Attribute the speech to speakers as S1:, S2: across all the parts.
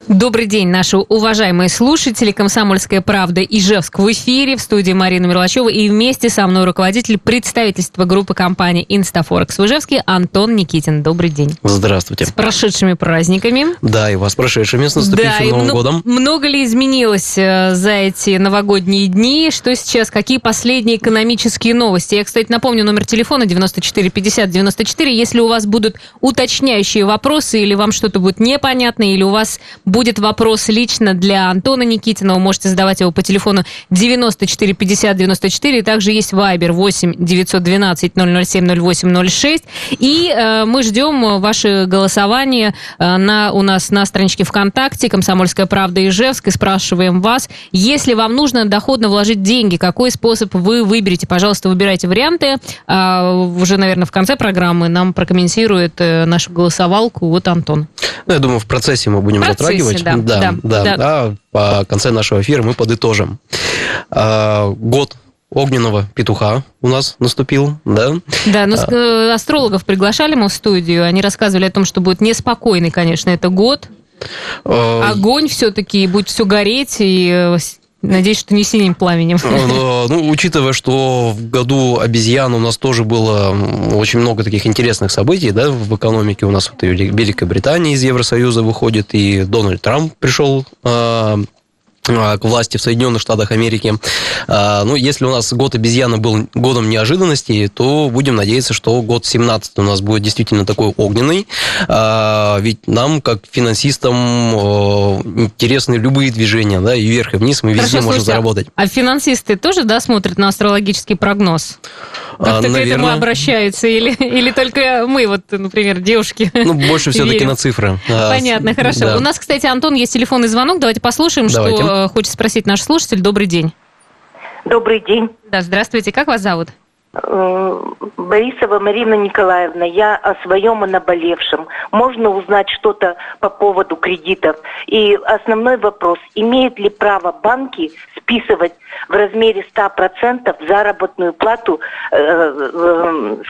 S1: Добрый день, наши уважаемые слушатели. «Комсомольская правда» Ижевск в эфире. В студии Марина Мерлачева. И вместе со мной руководитель представительства группы компании «Инстафорекс» в Ижевске Антон Никитин. Добрый день.
S2: Здравствуйте.
S1: С прошедшими праздниками.
S2: Да, и вас с прошедшими, с наступившим Новым годом.
S1: Много ли изменилось за эти новогодние дни? Что сейчас? Какие последние экономические новости? Я, кстати, напомню номер телефона 94 50 94. Если у вас будут уточняющие вопросы, или вам что-то будет непонятно, или у вас будет вопрос лично для Антона Никитина, вы можете задавать его по телефону 94 50 94. Также есть Viber 8 912 007 08 06. И мы ждем ваше голосование у нас на страничке ВКонтакте «Комсомольская правда Ижевск» и спрашиваем вас, если вам нужно доходно вложить деньги, какой способ вы выберете? Пожалуйста, выбирайте варианты. Уже, наверное, в конце программы нам прокомментирует нашу голосовалку вот Антон.
S2: Ну, я думаю, в процессе мы будем затрагивать. Да. А по конце нашего эфира мы подытожим. Год огненного петуха у нас наступил, да? Да,
S1: но астрологов приглашали мы в студию, они рассказывали о том, что будет неспокойный, конечно, это год. Огонь все-таки, будет все гореть, и надеюсь, что не синим пламенем.
S2: Ну, учитывая, что в году обезьян у нас тоже было очень много таких интересных событий, да, в экономике у нас вот и Великая Британия из Евросоюза выходит, и Дональд Трамп пришел к власти в Соединенных Штатах Америки. Ну, если у нас год обезьяны был годом неожиданностей, то будем надеяться, что год 17 у нас будет действительно такой огненный. Ведь нам, как финансистам, интересны любые движения, да, и вверх, и вниз, мы везде можем заработать.
S1: А финансисты тоже, да, смотрят на астрологический прогноз? Как-то к этому обращаются? Или только мы, вот, например, девушки?
S2: Ну, больше все-таки на цифры.
S1: Понятно, хорошо. Да. У нас, кстати, Антон, есть телефонный звонок. Давайте послушаем, что хочет спросить наш слушатель. Добрый день.
S3: Добрый день.
S1: Да, здравствуйте. Как вас зовут?
S3: Борисова Марина Николаевна. Я о своем и наболевшем. Можно узнать что-то по поводу кредитов? И основной вопрос. Имеют ли право банки списывать в размере 100% заработную плату с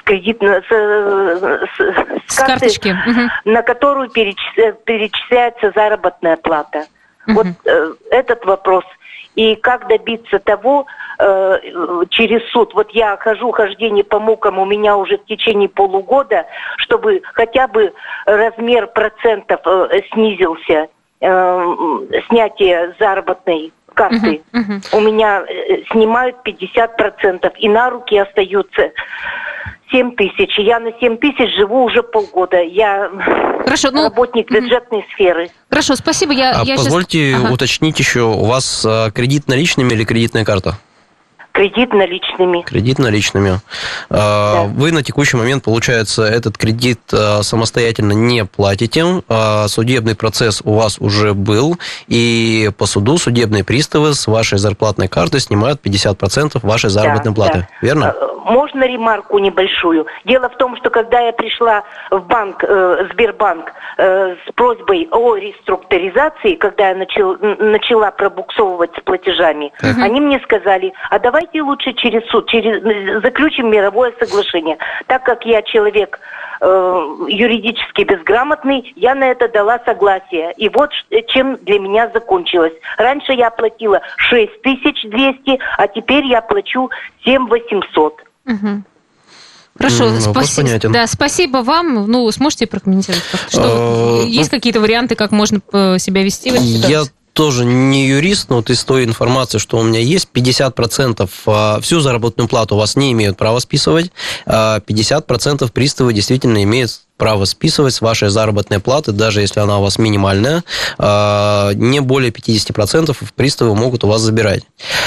S1: карточки,
S3: на которую перечисляется заработная плата? Вот этот вопрос. И как добиться того через суд? Вот я хождение по мукам у меня уже в течение полугода, чтобы хотя бы размер процентов снизился, снятие заработной карты. У меня снимают 50%, и на руки остаются 7 тысяч. Я на 7 тысяч живу уже полгода. Я работник бюджетной сферы.
S1: Хорошо, спасибо.
S2: Позвольте уточнить еще, у вас кредит наличными или кредитная карта?
S3: Кредит наличными.
S2: Кредит наличными. Да. Вы на текущий момент, получается, этот кредит самостоятельно не платите. Судебный процесс у вас уже был. И по суду судебные приставы с вашей зарплатной карты снимают 50% вашей заработной платы. Да. Верно?
S3: Можно ремарку небольшую? Дело в том, что когда я пришла в банк, Сбербанк, с просьбой о реструктуризации, когда я начала пробуксовывать с платежами, они мне сказали, а давайте лучше через суд, заключим мировое соглашение. Так как я человек юридически безграмотный, я на это дала согласие. И вот чем для меня закончилось. Раньше я платила 6200, а теперь я плачу 7800.
S1: Хорошо, спасибо вам. Ну, сможете прокомментировать? Есть какие-то варианты, как можно себя вести в этой ситуации?
S2: Я тоже не юрист, но вот из той информации, что у меня есть, 50% всю заработную плату у вас не имеют права списывать, 50% приставы действительно имеют право списывать с вашей заработной платы, даже если она у вас минимальная, не более 50% приставы могут у вас забирать.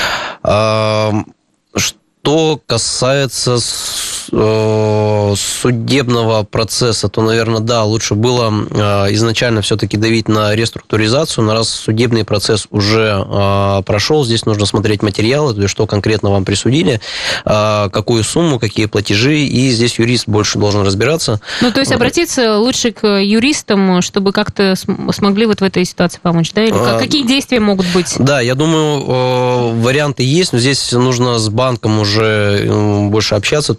S2: Что касается судебного процесса, то, наверное, да, лучше было изначально все-таки давить на реструктуризацию, но раз судебный процесс уже прошел, здесь нужно смотреть материалы, то есть что конкретно вам присудили, какую сумму, какие платежи, и здесь юрист больше должен разбираться.
S1: Ну, то есть обратиться лучше к юристам, чтобы как-то смогли вот в этой ситуации помочь, да? Или какие действия могут быть?
S2: Да, я думаю, варианты есть, но здесь нужно с банком уже больше общаться, то есть сократить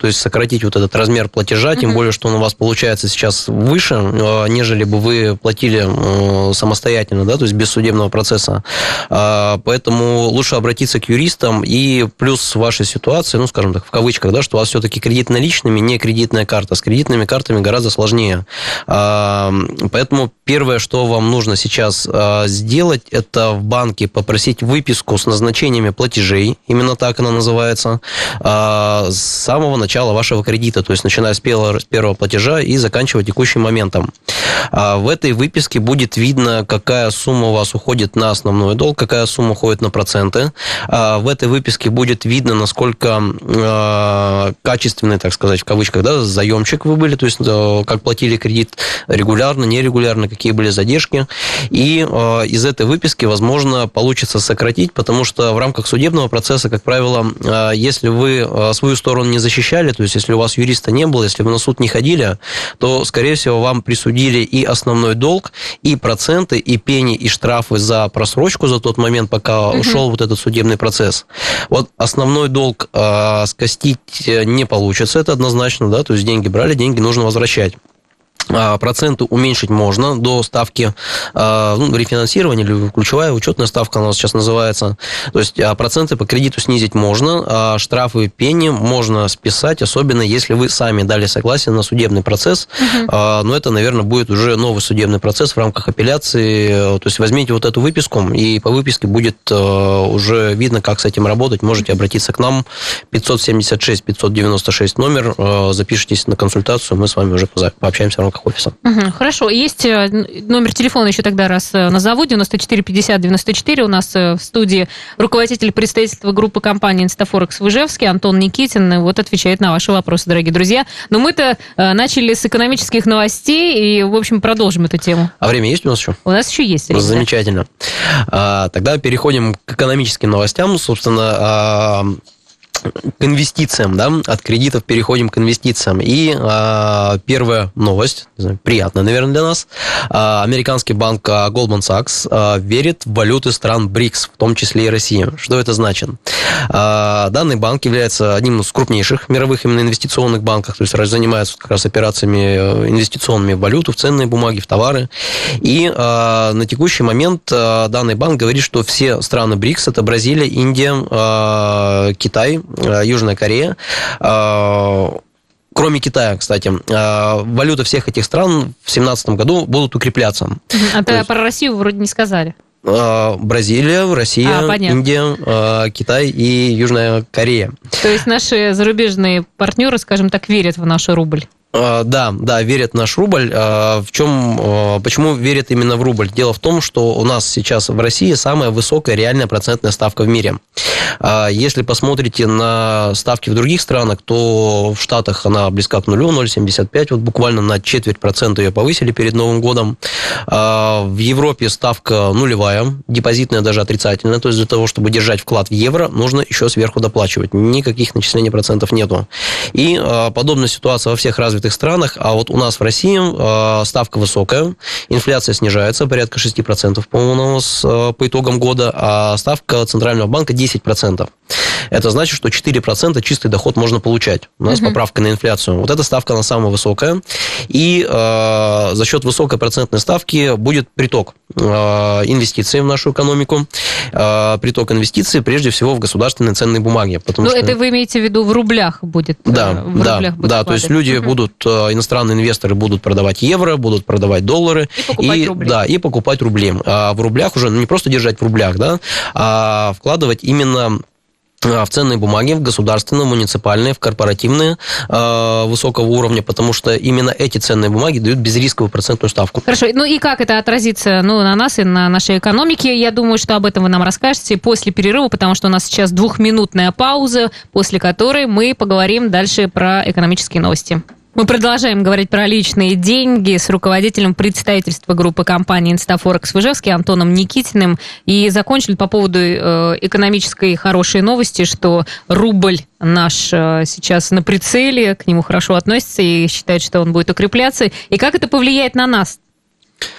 S2: сократить вот этот размер платежа, тем более, что он у вас получается сейчас выше, нежели бы вы платили самостоятельно, да, то есть без судебного процесса. Поэтому лучше обратиться к юристам, и плюс в вашей ситуации, ну, скажем так, в кавычках, да, что у вас все-таки кредит наличными, не кредитная карта. С кредитными картами гораздо сложнее. Поэтому первое, что вам нужно сейчас сделать, это в банке попросить выписку с назначениями платежей, именно так она называется, с самого начала вашего кредита, то есть начиная с первого платежа и заканчивая текущим моментом. В этой выписке будет видно, какая сумма у вас уходит на основной долг, какая сумма уходит на проценты. В этой выписке будет видно, насколько качественный, так сказать, в кавычках, да, заемщик вы были, то есть как платили кредит регулярно, нерегулярно, какие были задержки. И из этой выписки, возможно, получится сократить, потому что в рамках судебного процесса, как правило, если вы свою сторону не защищали, то есть если у вас юриста не было, если вы на суд не ходили, то, скорее всего, вам присудили и основной долг, и проценты, и пени, и штрафы за просрочку за тот момент, пока шел вот этот судебный процесс. Вот основной долг скостить не получится, это однозначно, да, то есть деньги брали, деньги нужно возвращать. Проценты уменьшить можно до ставки рефинансирования, или ключевая учетная ставка она сейчас называется. То есть проценты по кредиту снизить можно, а штрафы и пени можно списать, особенно если вы сами дали согласие на судебный процесс. Но это, наверное, будет уже новый судебный процесс в рамках апелляции. То есть возьмите вот эту выписку, и по выписке будет уже видно, как с этим работать. Можете обратиться к нам, 576-596 номер, запишитесь на консультацию, мы с вами уже пообщаемся в рамках офиса.
S1: Хорошо. Есть номер телефона еще тогда раз назову, 94 50 94. У нас в студии руководитель представительства группы компании «Инстафорекс» в Ижевске Антон Никитин. Вот отвечает на ваши вопросы, дорогие друзья. Но мы-то начали с экономических новостей и, в общем, продолжим эту тему.
S2: А время есть у нас еще?
S1: У нас еще есть время.
S2: Замечательно. Тогда переходим к экономическим новостям. Собственно, к инвестициям, да, от кредитов переходим к инвестициям. И первая новость, приятная, наверное, для нас. Американский банк Goldman Sachs верит в валюты стран БРИКС, в том числе и России. Что это значит? Данный банк является одним из крупнейших мировых именно инвестиционных банков, то есть занимается как раз операциями инвестиционными в валюту, в ценные бумаги, в товары. И на текущий момент данный банк говорит, что все страны БРИКС, это Бразилия, Индия, Китай, Южная Корея, кроме Китая, кстати, валюты всех этих стран в 2017 году будут укрепляться.
S1: Про Россию вроде не сказали.
S2: Бразилия, Россия, Индия, Китай и Южная Корея.
S1: То есть наши зарубежные партнеры, скажем так, верят в наш рубль?
S2: Да, верят в наш рубль. Почему верят именно в рубль? Дело в том, что у нас сейчас в России самая высокая реальная процентная ставка в мире. Если посмотрите на ставки в других странах, то в Штатах она близка к нулю, 0,75, вот буквально на 0,25% ее повысили перед Новым годом. В Европе ставка нулевая, депозитная даже отрицательная, то есть для того, чтобы держать вклад в евро, нужно еще сверху доплачивать. Никаких начислений процентов нету. И подобная ситуация во всех развитых странах, а вот у нас в России ставка высокая, инфляция снижается, порядка 6%, по-моему, у нас по итогам года, а ставка Центрального банка 10%. Это значит, что 4% чистый доход можно получать. У нас поправка на инфляцию. Вот эта ставка, она самая высокая. И за счет высокой процентной ставки будет приток инвестиций в нашу экономику. Приток инвестиций, прежде всего, в государственные ценные бумаги.
S1: Ну, что... это вы имеете в виду в рублях будет?
S2: Да, то есть люди будут, иностранные инвесторы будут продавать евро, будут продавать доллары.
S1: И покупать рубли.
S2: Да, и покупать рубли. А в рублях уже, не просто держать в рублях, да, а вкладывать именно в ценные бумаги, в государственные, муниципальные, в корпоративные высокого уровня, потому что именно эти ценные бумаги дают безрисковую процентную ставку.
S1: Хорошо, ну и как это отразится на нас и на нашей экономике? Я думаю, что об этом вы нам расскажете после перерыва, потому что у нас сейчас 2-минутная пауза, после которой мы поговорим дальше про экономические новости. Мы продолжаем говорить про личные деньги с руководителем представительства группы компании «Инстафорекс» в Ижевске Антоном Никитиным. И закончили по поводу экономической хорошей новости, что рубль наш сейчас на прицеле, к нему хорошо относятся и считают, что он будет укрепляться. И как это повлияет на нас?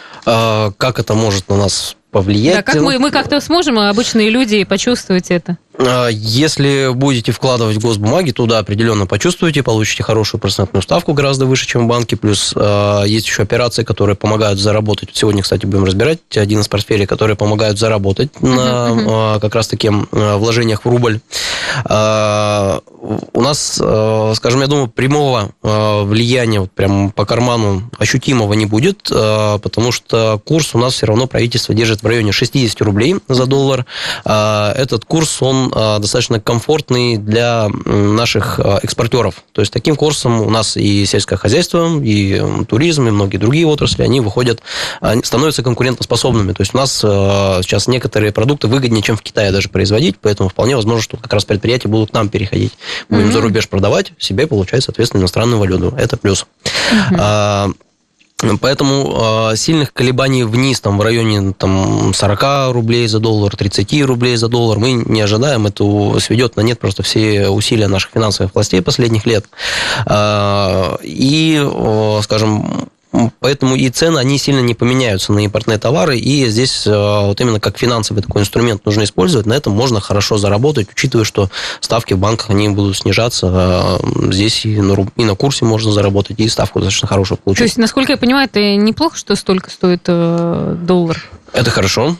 S2: Как это может на нас повлиять?
S1: Да, как мы как-то сможем, обычные люди, почувствовать это?
S2: Если будете вкладывать в госбумаги, то да, определенно почувствуете, получите хорошую процентную ставку, гораздо выше, чем в банке. Плюс есть еще операции, которые помогают заработать. Сегодня, кстати, будем разбирать один из портфелей, которые помогают заработать на как раз-таки вложениях в рубль. У нас, скажем, я думаю, прямого влияния вот прям по карману ощутимого не будет, потому что курс у нас все равно правительство держит в районе 60 рублей за доллар. Этот курс, он достаточно комфортный для наших экспортеров. То есть таким курсом у нас и сельское хозяйство, и туризм, и многие другие отрасли, они выходят, становятся конкурентоспособными. То есть у нас сейчас некоторые продукты выгоднее, чем в Китае даже производить, поэтому вполне возможно, что как раз предприятия будут к нам переходить. Будем за рубеж продавать, себе получать, соответственно, иностранную валюту. Это плюс. Поэтому сильных колебаний вниз, там, в районе 40 рублей за доллар, 30 рублей за доллар мы не ожидаем. Это сведет на нет просто все усилия наших финансовых властей последних лет. И, скажем, поэтому и цены, они сильно не поменяются на импортные товары, и здесь вот именно как финансовый такой инструмент нужно использовать, на этом можно хорошо заработать, учитывая, что ставки в банках, они будут снижаться, здесь и на курсе можно заработать, и ставку достаточно хорошую получить.
S1: То есть, насколько я понимаю, это неплохо, что столько стоит доллар? Это
S2: хорошо.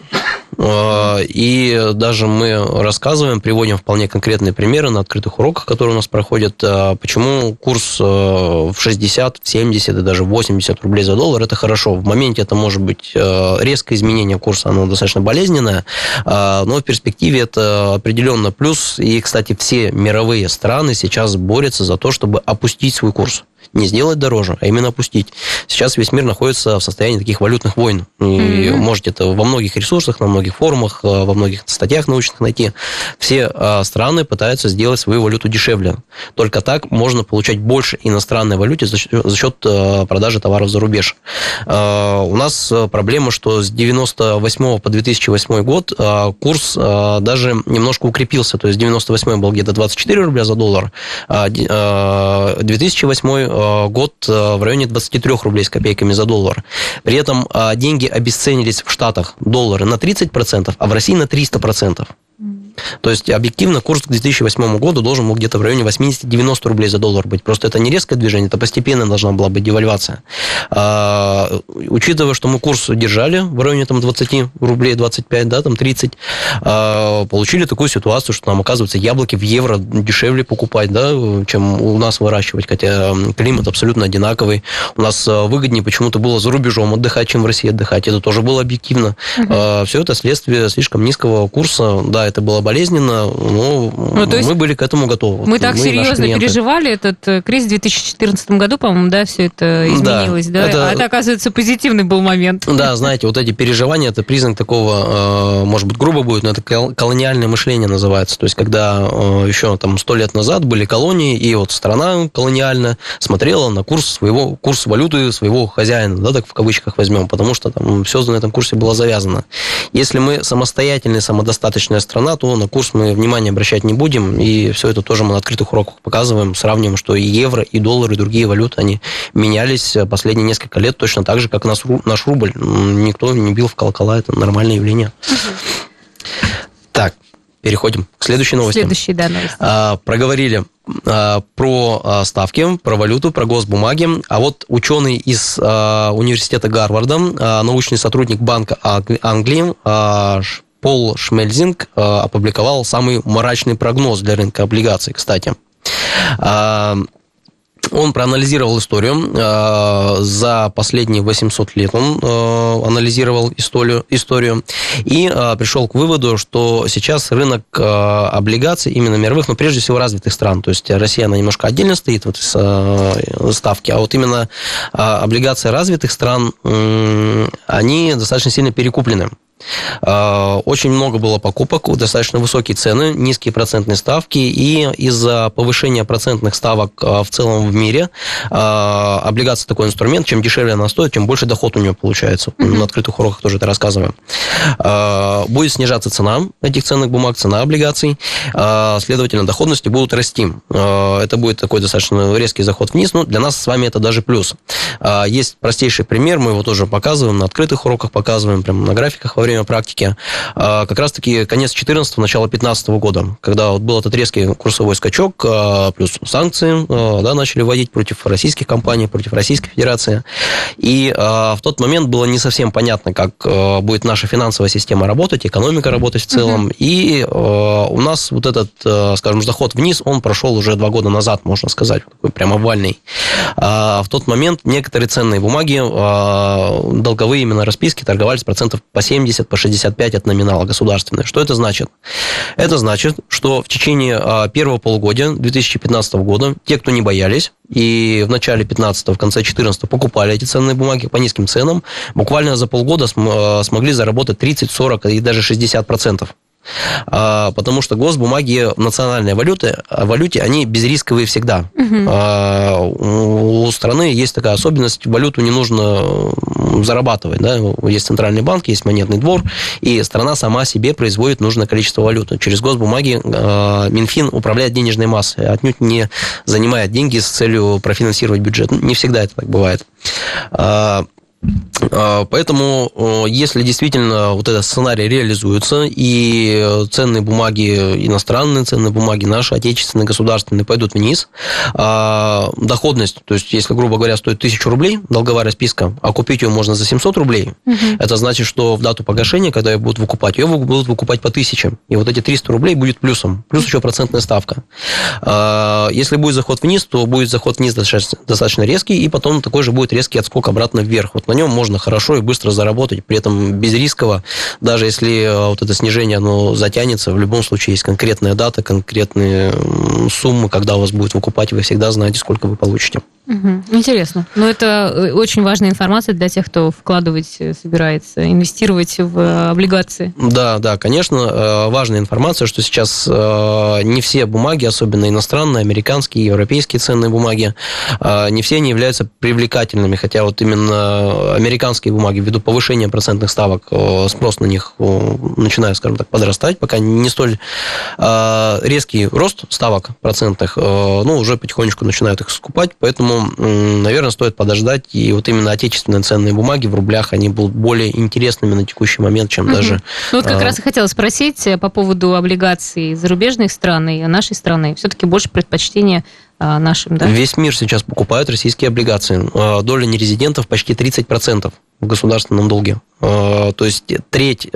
S2: И даже мы рассказываем, приводим вполне конкретные примеры на открытых уроках, которые у нас проходят, почему курс в 60, в 70 и даже 80 рублей за доллар – это хорошо. В моменте это может быть резкое изменение курса, оно достаточно болезненное, но в перспективе это определенно плюс. И, кстати, все мировые страны сейчас борются за то, чтобы опустить свой курс. Не сделать дороже, а именно опустить. Сейчас весь мир находится в состоянии таких валютных войн. И можете это во многих ресурсах, на многих форумах, во многих статьях научных найти. Все страны пытаются сделать свою валюту дешевле. Только так можно получать больше иностранной валюты за счет продажи товаров за рубеж. У нас проблема, что с 1998 по 2008 год курс даже немножко укрепился. То есть 1998 был где-то 24 рубля за доллар, а 2008 год в районе 23 рублей с копейками за доллар. При этом деньги обесценились в Штатах, доллары, на 30%, а в России на 300%. То есть, объективно, курс к 2008 году должен был где-то в районе 80-90 рублей за доллар быть. Просто это не резкое движение, это постепенно должна была быть девальвация. Учитывая, что мы курс держали в районе 20 рублей, 25, 30, получили такую ситуацию, что нам, оказывается, яблоки в евро дешевле покупать, чем у нас выращивать, хотя климат абсолютно одинаковый. У нас выгоднее почему-то было за рубежом отдыхать, чем в России отдыхать. Это тоже было объективно. Все это следствие слишком низкого курса. Да, это было болезненно, но мы были к этому готовы.
S1: Мы так серьезно переживали этот кризис в 2014 году, по-моему, все это изменилось, да? А это, оказывается, позитивный был момент.
S2: Да, знаете, вот эти переживания, это признак такого, может быть, грубо будет, но это колониальное мышление называется. То есть, когда еще 100 лет назад были колонии, и вот страна колониальная смотрела на курс валюты своего хозяина, так в кавычках возьмем, потому что все на этом курсе было завязано. Если мы самостоятельная, самодостаточная страна, то на курс мы внимания обращать не будем, и все это тоже мы на открытых уроках показываем, сравниваем, что и евро, и доллар, и другие валюты, они менялись последние несколько лет точно так же, как наш рубль. Никто не бил в колокола, это нормальное явление. Так, переходим к следующей новости.
S1: новости.
S2: Проговорили про ставки, про валюту, про госбумаги. А вот ученый из университета Гарварда, научный сотрудник Банка Англии, Пол Шмельзинг, опубликовал самый мрачный прогноз для рынка облигаций, кстати. Он проанализировал историю. За последние 800 лет он анализировал историю и пришел к выводу, что сейчас рынок облигаций, именно мировых, но прежде всего развитых стран, то есть Россия, она немножко отдельно стоит в этой ставке, а вот именно облигации развитых стран, они достаточно сильно перекуплены. Очень много было покупок, достаточно высокие цены, низкие процентные ставки, и из-за повышения процентных ставок в целом в мире облигация такой инструмент, чем дешевле она стоит, тем больше доход у нее получается. На открытых уроках тоже это рассказываем. Будет снижаться цена этих ценных бумаг, цена облигаций, следовательно, доходности будут расти. Это будет такой достаточно резкий заход вниз, но для нас с вами это даже плюс. Есть простейший пример, мы его тоже показываем, на открытых уроках показываем, прямо на графиках время практики, как раз-таки конец 2014, начало 2015 года, когда вот был этот резкий курсовой скачок, плюс санкции, да, начали вводить против российских компаний, против Российской Федерации. И в тот момент было не совсем понятно, как будет наша финансовая система работать, экономика работать в целом. И у нас вот этот, скажем, заход вниз, он прошел уже 2 года назад, можно сказать, такой прям овальный. В тот момент некоторые ценные бумаги, долговые именно расписки, торговались процентов по 70, по 65 от номинала государственные. Что это значит? Это значит, что в течение первого полугодия 2015 года те, кто не боялись, и в начале 15, в конце 14 покупали эти ценные бумаги по низким ценам, буквально за полгода смогли заработать 30, 40 и даже 60%. Потому что госбумаги в национальной валюте, они безрисковые всегда. У страны есть такая особенность, валюту не нужно зарабатывать. Да? Есть центральный банк, есть монетный двор, и страна сама себе производит нужное количество валюты. Через госбумаги Минфин управляет денежной массой, отнюдь не занимает деньги с целью профинансировать бюджет. Не всегда это так бывает. Поэтому, если действительно вот этот сценарий реализуется, и ценные бумаги, иностранные ценные бумаги, наши, отечественные, государственные, пойдут вниз, доходность, то есть, если, грубо говоря, стоит 1000 рублей долговая расписка, а купить ее можно за 700 рублей, это значит, что в дату погашения, когда ее будут выкупать, ее будут выкупать по 1000, и вот эти 300 рублей будет плюсом, плюс еще процентная ставка. Если будет заход вниз, то будет заход вниз достаточно резкий, и потом такой же будет резкий отскок обратно вверх. Вот на нем можно хорошо и быстро заработать, при этом безрисково, даже если вот это снижение, оно затянется, в любом случае есть конкретная дата, конкретные суммы, когда у вас будет выкупать, вы всегда знаете, сколько вы получите.
S1: Интересно. Но это очень важная информация для тех, кто вкладывать собирается, инвестировать в облигации.
S2: Да, конечно, важная информация, что сейчас не все бумаги, особенно иностранные, американские, европейские ценные бумаги, не все они являются привлекательными, хотя вот именно американские бумаги, ввиду повышения процентных ставок, спрос на них начинает, скажем так, подрастать, пока не столь резкий рост ставок процентных, но уже потихонечку начинают их скупать, поэтому, наверное, стоит подождать, и вот именно отечественные ценные бумаги в рублях, они будут более интересными на текущий момент, чем даже...
S1: Ну вот как раз и хотела спросить по поводу облигаций зарубежных стран и нашей страны. Все-таки больше предпочтения нашим, да? Весь
S2: мир сейчас покупает российские облигации. Доля нерезидентов почти 30% в государственном долге. То есть треть...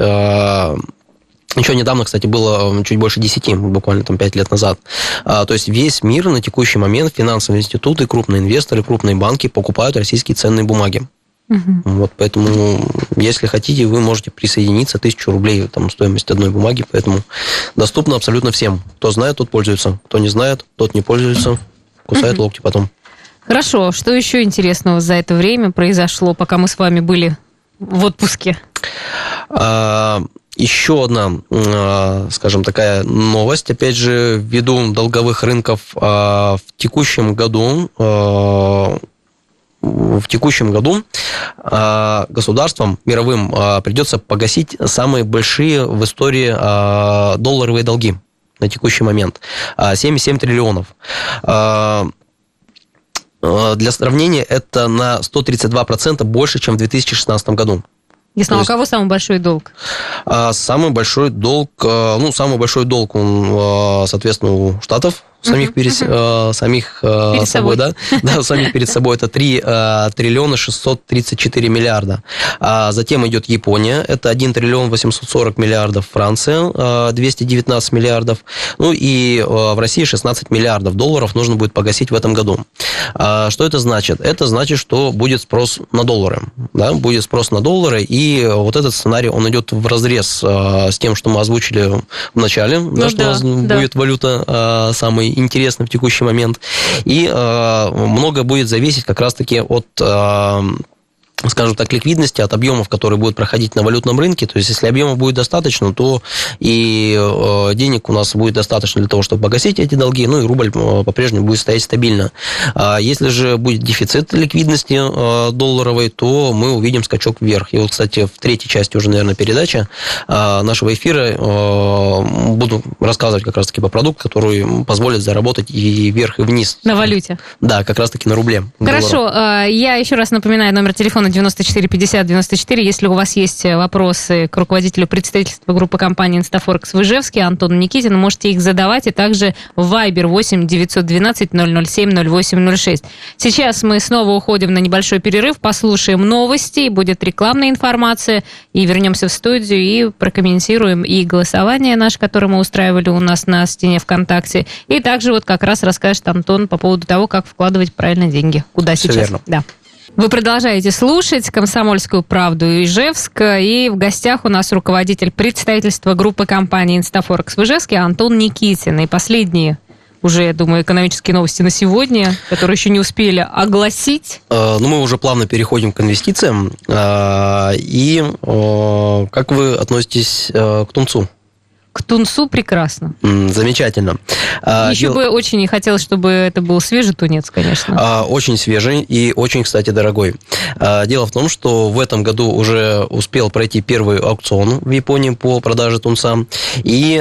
S2: Еще недавно, кстати, было чуть больше 10, буквально там 5 лет назад. То есть весь мир на текущий момент, финансовые институты, крупные инвесторы, крупные банки покупают российские ценные бумаги. Вот, поэтому, если хотите, вы можете присоединиться, 1000 рублей там, стоимость одной бумаги, поэтому доступно абсолютно всем. Кто знает, тот пользуется. Кто не знает, тот не пользуется, кусает локти потом.
S1: Хорошо. Что еще интересного за это время произошло, пока мы с вами были в отпуске?
S2: Еще одна, скажем, такая новость, опять же, ввиду долговых рынков в текущем году государствам мировым придется погасить самые большие в истории долларовые долги на текущий момент. 7,7 триллионов. Для сравнения, это на 132% больше, чем в 2016 году.
S1: Ясно. А у кого самый большой долг?
S2: Самый большой долг, он, соответственно, у Штатов, самих перед собой, да? Да, самих перед собой это 3 триллиона 634 миллиарда. Затем идет Япония, это 1 триллион 840 миллиардов, Франция 219 миллиардов, ну и в России 16 миллиардов долларов нужно будет погасить в этом году. Что это значит? Это значит, что будет спрос на доллары, да? Будет спрос на доллары, и вот этот сценарий, он идет вразрез с тем, что мы озвучили в начале, да, что у нас будет валюта самый интересный в текущий момент. И многое будет зависеть как раз-таки от, скажем так, ликвидности, от объемов, которые будут проходить на валютном рынке. То есть, если объемов будет достаточно, то и денег у нас будет достаточно для того, чтобы погасить эти долги, ну и рубль по-прежнему будет стоять стабильно. Если же будет дефицит ликвидности долларовой, то мы увидим скачок вверх. И вот, кстати, в третьей части уже, наверное, передачи нашего эфира буду рассказывать как раз-таки по продукту, который позволит заработать и вверх, и вниз.
S1: На валюте?
S2: Да, как раз-таки на рубле.
S1: Хорошо. Я еще раз напоминаю номер телефона телефона 94 50 94. Если у вас есть вопросы к руководителю представительства группы компании «Инстафорекс» в Ижевске, Антону Никитину, можете их задавать, и также в Viber 8 912 007 0806. Сейчас мы снова уходим на небольшой перерыв, послушаем новости, будет рекламная информация, и вернемся в студию и прокомментируем и голосование наше, которое мы устраивали у нас на стене ВКонтакте, и также вот как раз расскажет Антон по поводу того, как вкладывать правильно деньги, куда
S2: Все
S1: сейчас.
S2: верно.
S1: Да. Вы продолжаете слушать «Комсомольскую правду» Ижевск, и в гостях у нас руководитель представительства группы компании «Инстафорекс» в Ижевске Антон Никитин. И последние уже, я думаю, экономические новости на сегодня, которые еще не успели огласить.
S2: Мы уже плавно переходим к инвестициям. И как вы относитесь к тунцу?
S1: К тунцу прекрасно.
S2: Замечательно.
S1: Еще бы очень хотелось, чтобы это был свежий тунец, конечно.
S2: Очень свежий и очень, кстати, дорогой. Дело в том, что в этом году уже успел пройти первый аукцион в Японии по продаже тунца. И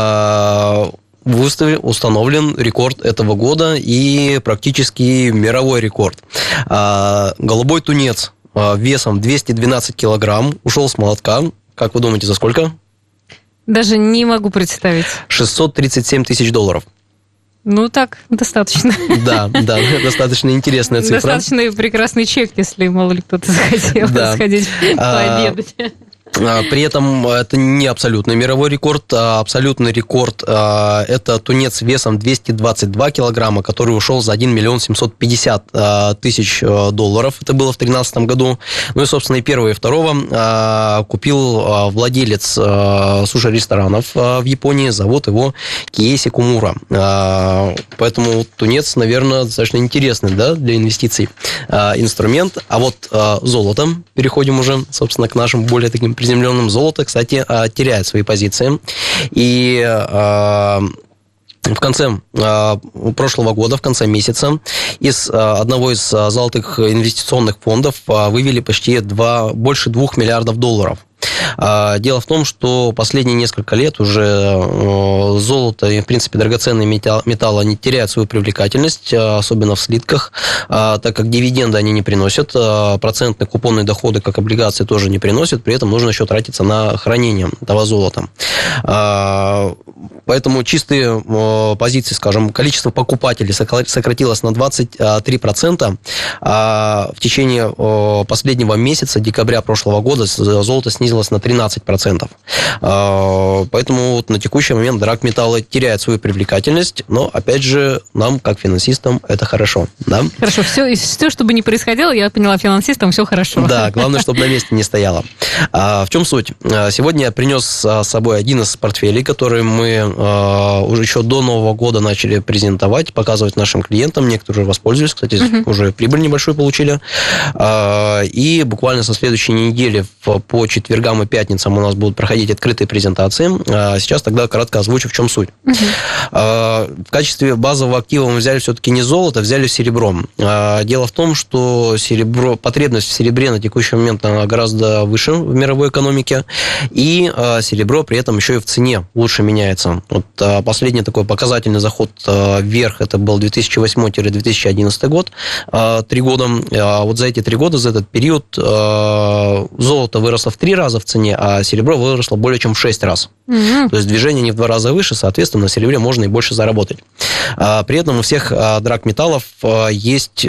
S2: установлен рекорд этого года и практически мировой рекорд. Голубой тунец весом 212 килограмм ушел с молотка. Как вы думаете, за сколько?
S1: Даже не могу представить.
S2: $637 тысяч.
S1: Ну, так, достаточно.
S2: Да, достаточно интересная цифра.
S1: Достаточно прекрасный чек, если, мало ли, кто-то захотел сходить пообедать.
S2: При этом это не абсолютный мировой рекорд, а абсолютный рекорд – это тунец весом 222 килограмма, который ушел за 1 миллион 750 тысяч долларов. Это было в 2013 году. Ну и, собственно, и первого, и второго купил владелец суши-ресторанов в Японии. Зовут его Киеси Кумура. Поэтому тунец, наверное, достаточно интересный, да, для инвестиций инструмент. А вот золото, переходим уже, собственно, к нашим более таким приземленным. Золото, кстати, теряет свои позиции. И в конце прошлого года, в конце месяца, из одного из золотых инвестиционных фондов вывели почти больше 2 миллиардов долларов. Дело в том, что последние несколько лет уже золото и, в принципе, драгоценные металлы, они теряют свою привлекательность, особенно в слитках, так как дивиденды они не приносят, процентные купонные доходы, как облигации, тоже не приносят, при этом нужно еще тратиться на хранение этого золота. Поэтому чистые позиции, скажем, количество покупателей сократилось на 23%, а в течение последнего месяца, декабря прошлого года, золото снизилось на 13%. Поэтому вот на текущий момент драгметаллы теряют свою привлекательность, но, опять же, нам, как финансистам, это хорошо. Да?
S1: Хорошо, все, что бы ни происходило, я поняла, финансистам все хорошо.
S2: Да, главное, чтобы на месте не стояло. В чем суть? Сегодня я принес с собой один из портфелей, который мы уже еще до Нового года начали презентовать, показывать нашим клиентам. Некоторые уже воспользовались, кстати, уже прибыль небольшую получили. И буквально со следующей недели по четвергам и пятницам у нас будут проходить открытые презентации. Сейчас тогда кратко озвучу, в чем суть. В качестве базового актива мы взяли все-таки не золото, взяли серебро. Дело в том, что потребность в серебре на текущий момент гораздо выше в мировой экономике, и серебро при этом еще и в цене лучше меняется. Вот последний такой показательный заход вверх, это был 2008-2011 год, 3 года. Вот за эти 3 года, за этот период золото выросло в 3 раза в цене, а серебро выросло более чем в 6 раз. То есть движение не в 2 раза выше, соответственно, на серебре можно и больше заработать. При этом у всех драгметаллов есть...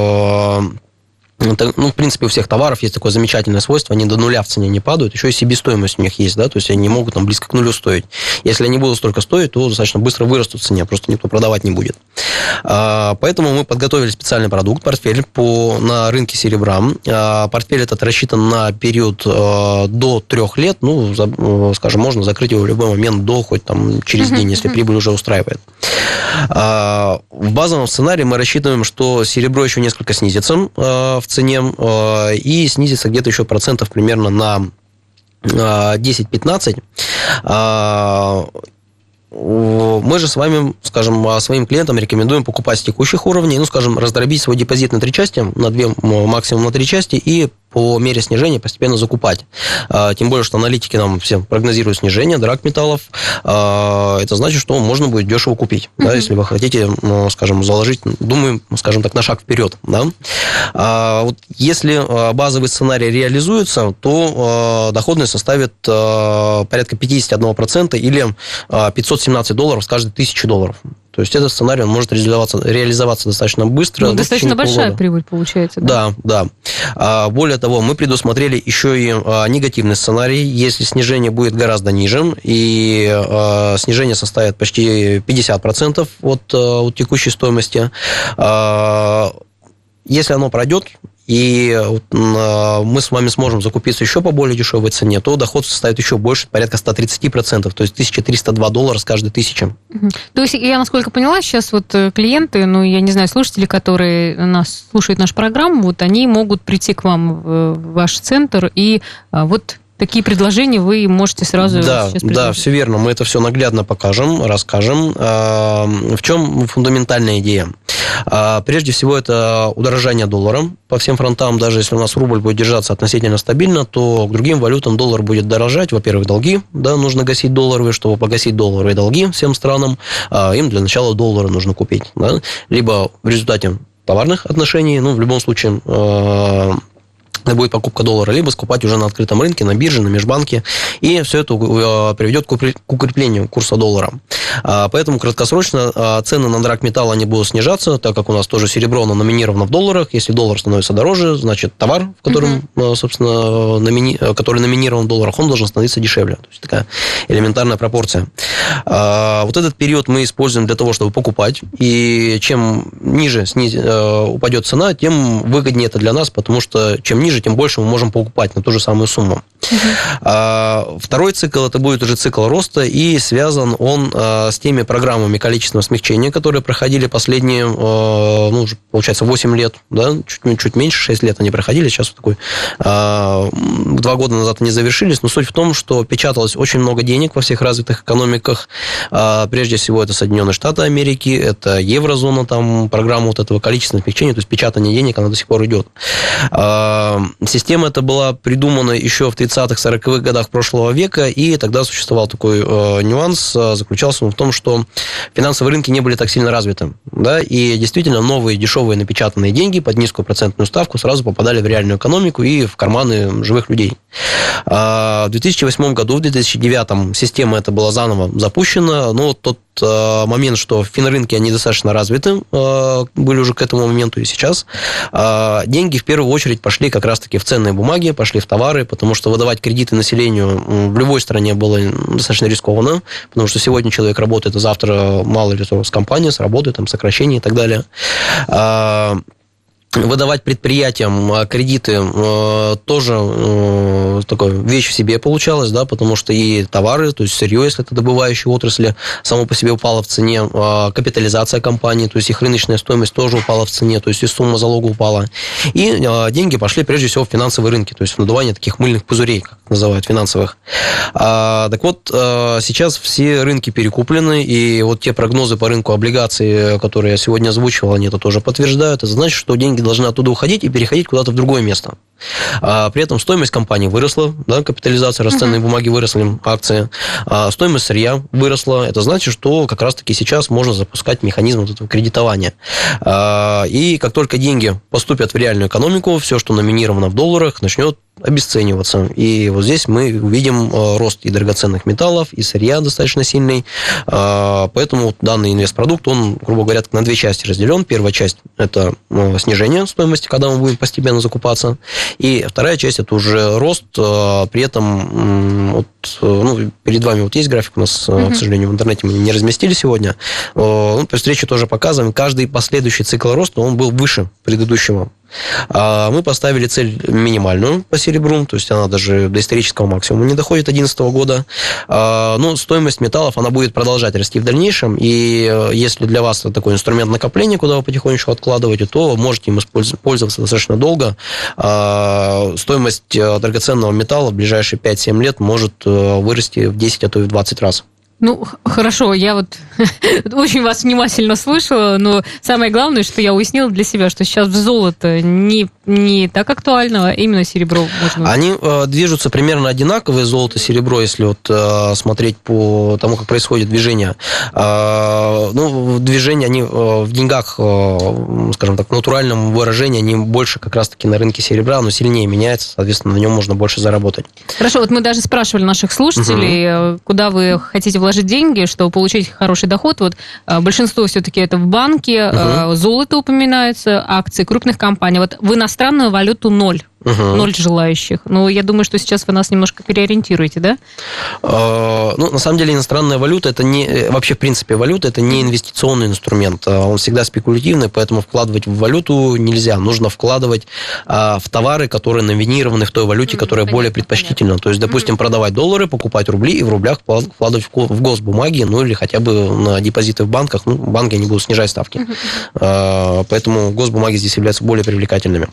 S2: Ну, в принципе, у всех товаров есть такое замечательное свойство, они до нуля в цене не падают, еще и себестоимость у них есть, да, то есть они не могут там близко к нулю стоить. Если они будут столько стоить, то достаточно быстро вырастут в цене, просто никто продавать не будет. Поэтому мы подготовили специальный продукт, портфель на рынке серебра. Портфель этот рассчитан на период до 3 лет, ну, скажем, можно закрыть его в любой момент хоть там через день, если прибыль уже устраивает. В базовом сценарии мы рассчитываем, что серебро еще несколько снизится в цене и снизится где-то еще процентов примерно на 10-15. мы же с вами, скажем, своим клиентам рекомендуем покупать с текущих уровней, раздробить свой депозит на 3 части, на 2, максимум на 3 части, и по мере снижения постепенно закупать. Тем более, что аналитики нам всем прогнозируют снижение драгметаллов. Это значит, что можно будет дешево купить, да, если вы хотите, заложить, думаем, на шаг вперед. Да. Вот если базовый сценарий реализуется, то доходность составит порядка 51% или $517 с каждой $1000. То есть этот сценарий он может реализоваться достаточно быстро.
S1: Достаточно большая прибыль получается.
S2: Да. Более того, мы предусмотрели еще и негативный сценарий, если снижение будет гораздо ниже, и снижение составит почти 50% от текущей стоимости. Если оно пройдет, и мы с вами сможем закупиться еще по более дешевой цене, то доход составит еще больше, порядка 130%, то есть $1302 с каждой 1000.
S1: То есть, я, насколько поняла, сейчас клиенты, я не знаю, слушатели, которые слушают нашу программу, они могут прийти к вам в ваш центр, и такие предложения вы можете сразу сейчас предложить.
S2: Да, все верно. Мы это все наглядно покажем, расскажем. В чем фундаментальная идея? Прежде всего, это удорожание доллара по всем фронтам. Даже если у нас рубль будет держаться относительно стабильно, то к другим валютам доллар будет дорожать. Во-первых, долги. Да, нужно гасить долларовые. Чтобы погасить долларовые долги всем странам, им для начала доллары нужно купить. Да? Либо в результате товарных отношений, в любом случае... будет покупка доллара, либо скупать уже на открытом рынке, на бирже, на межбанке, и все это приведет к укреплению курса доллара. Поэтому краткосрочно цены на драгметалл они будут снижаться, так как у нас тоже серебро номинировано в долларах. Если доллар становится дороже, значит товар, в котором, который номинирован в долларах, он должен становиться дешевле. То есть такая элементарная пропорция. Этот период мы используем для того, чтобы покупать, и чем ниже упадет цена, тем выгоднее это для нас, потому что чем ниже, тем больше мы можем покупать на ту же самую сумму. Второй цикл, это будет уже цикл роста, и связан он с теми программами количественного смягчения, которые проходили последние, уже, получается, 8 лет, да, чуть меньше, 6 лет они проходили, сейчас 2 года назад они завершились, но суть в том, что печаталось очень много денег во всех развитых экономиках, прежде всего это Соединенные Штаты Америки, это еврозона, там программа этого количественного смягчения, то есть печатание денег, она до сих пор идет. Система эта была придумана еще в 30-х, 40-х годах прошлого века, и тогда существовал такой нюанс, заключался он в том, что финансовые рынки не были так сильно развиты, да, и действительно новые дешевые напечатанные деньги под низкую процентную ставку сразу попадали в реальную экономику и в карманы живых людей. В 2008 году, в 2009 система эта была заново запущена, но тот момент, что финрынки, они достаточно развиты, были уже к этому моменту и сейчас, деньги в первую очередь пошли как раз-таки в ценные бумаги, пошли в товары, потому что выдавать кредиты населению в любой стране было достаточно рискованно, потому что сегодня человек работает, а завтра мало ли с компанией, с работой, там, сокращение и так далее. Выдавать предприятиям кредиты тоже такая вещь в себе получалась, да, потому что и товары, то есть сырье, если это добывающие отрасли, само по себе упало в цене, капитализация компаний, то есть их рыночная стоимость тоже упала в цене, то есть и сумма залога упала. И деньги пошли прежде всего в финансовые рынки, то есть в надувание таких мыльных пузырей, как называют, финансовых. Так вот, сейчас все рынки перекуплены, и те прогнозы по рынку облигаций, которые я сегодня озвучивал, они это тоже подтверждают. Это значит, что деньги должны оттуда уходить и переходить куда-то в другое место. При этом стоимость компании выросла, да, капитализация, расценные бумаги выросли, акции, стоимость сырья выросла. Это значит, что как раз-таки сейчас можно запускать механизм этого кредитования. И как только деньги поступят в реальную экономику, все, что номинировано в долларах, начнет обесцениваться. И здесь мы увидим рост и драгоценных металлов, и сырья достаточно сильный. Поэтому данный инвестпродукт, он, грубо говоря, на 2 части разделен. Первая часть – это снижение стоимости, когда мы будем постепенно закупаться. И вторая часть – это уже рост. При этом перед вами есть график у нас, к сожалению, в интернете мы не разместили сегодня. При встрече тоже показываем. Каждый последующий цикл роста, он был выше предыдущего. Мы поставили цель минимальную по серебру, то есть она даже до исторического максимума не доходит 2011 года. Но стоимость металлов, она будет продолжать расти в дальнейшем, и если для вас это такой инструмент накопления, куда вы потихонечку откладываете, то можете им пользоваться достаточно долго. Стоимость драгоценного металла в ближайшие 5-7 лет может вырасти в 10, а то и в 20 раз.
S1: Ну, хорошо, я вот очень вас внимательно слышала, но самое главное, что я уяснила для себя, что сейчас золото не так актуально, а именно серебро можно.
S2: Они движутся примерно одинаковые, золото, серебро, если вот смотреть по тому, как происходит движение. Ну, движение, они в деньгах, скажем так, в натуральном выражении, они больше как раз-таки на рынке серебра, но сильнее меняется, соответственно, на нем можно больше заработать.
S1: Хорошо, вот мы даже спрашивали наших слушателей, куда вы хотите вложить деньги, чтобы получить хороший доход. Вот большинство все-таки это в банке, золото упоминается, акции крупных компаний. Вот в иностранную валюту 0. 0 желающих. Но я думаю, что сейчас вы нас немножко переориентируете, да?
S2: Ну, на самом деле, иностранная валюта, это не... Вообще, в принципе, валюта, это не инвестиционный инструмент. Он всегда спекулятивный, поэтому вкладывать в валюту нельзя. Нужно вкладывать в товары, которые номинированы в той валюте, которая более предпочтительна. То есть, допустим, продавать доллары, покупать рубли и в рублях вкладывать в госбумаги, ну, или хотя бы на депозиты в банках. Ну, банки не будут снижать ставки. Поэтому госбумаги здесь являются более привлекательными.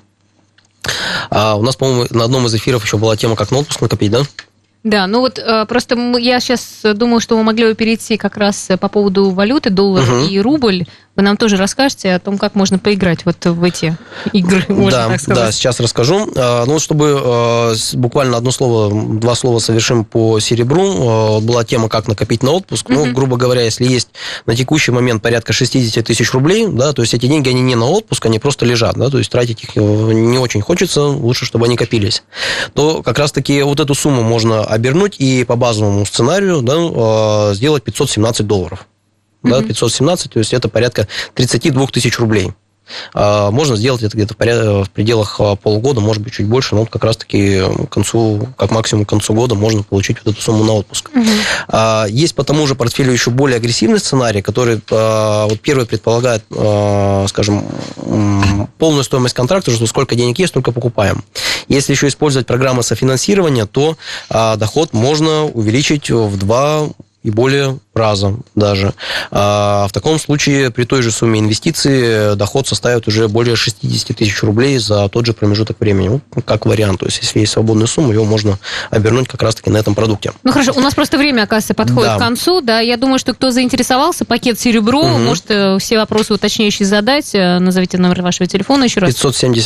S2: У нас, по-моему, на одном из эфиров еще была тема, как на отпуск накопить, да?
S1: Да, ну вот просто я сейчас думаю, что мы могли бы перейти как раз по поводу валюты, доллар и рубль. Вы нам тоже расскажете о том, как можно поиграть вот в эти игры, можно так сказать.
S2: Да, сейчас расскажу. Ну, чтобы буквально два слова совершим по серебру. Была тема, как накопить на отпуск. Ну, грубо говоря, если есть на текущий момент порядка 60 тысяч рублей, да, то есть эти деньги, они не на отпуск, они просто лежат, да, то есть тратить их не очень хочется, лучше, чтобы они копились. То как раз-таки вот эту сумму можно обернуть и по базовому сценарию, да, сделать $517. Да, 517, то есть это порядка 32 тысяч рублей. Можно сделать это где-то в пределах полугода, может быть, чуть больше, но вот как раз-таки как максимум к концу года можно получить вот эту сумму на отпуск. Есть по тому же портфелю еще более агрессивный сценарий, который вот первый предполагает, скажем, полную стоимость контракта, что сколько денег есть, столько покупаем. Если еще использовать программы софинансирования, то доход можно увеличить в 2 и более раза даже. В таком случае при той же сумме инвестиций доход составит уже более 60 тысяч рублей за тот же промежуток времени. Ну, как вариант. То есть, если есть свободная сумма, ее можно обернуть как раз-таки на этом продукте.
S1: Ну, хорошо. У нас просто время, оказывается, подходит к концу. Да, я думаю, что кто заинтересовался, пакет серебро, может все вопросы уточняющие задать. Назовите номер вашего телефона еще раз.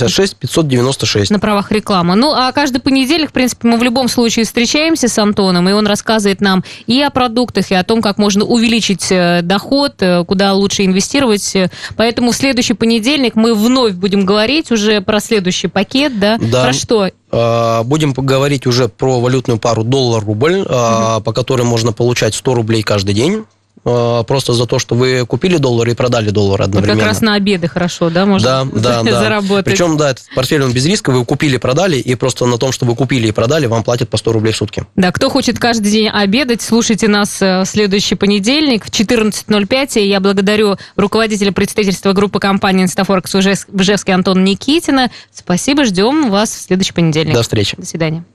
S2: 576-596.
S1: На правах рекламы. Ну, а каждый понедельник, в принципе, мы в любом случае встречаемся с Антоном, и он рассказывает нам и о продуктах, и о том, как можно увеличить доход, куда лучше инвестировать. Поэтому в следующий понедельник мы вновь будем говорить уже про следующий пакет, да? Про что?
S2: Будем говорить уже про валютную пару доллар-рубль, по которой можно получать 100 рублей каждый день. Просто за то, что вы купили доллар и продали доллар одновременно.
S1: Вот как раз на обеды хорошо, да, можно заработать.
S2: Причем, да, этот портфель, он без риска, вы купили, продали, и просто на том, что вы купили и продали, вам платят по 100 рублей в сутки.
S1: Да, кто хочет каждый день обедать, слушайте нас в следующий понедельник в 14:05. Я благодарю руководителя представительства группы компании «Инстафорекс» в Ижевске Антона Никитина. Спасибо, ждем вас в следующий понедельник.
S2: До встречи.
S1: До свидания.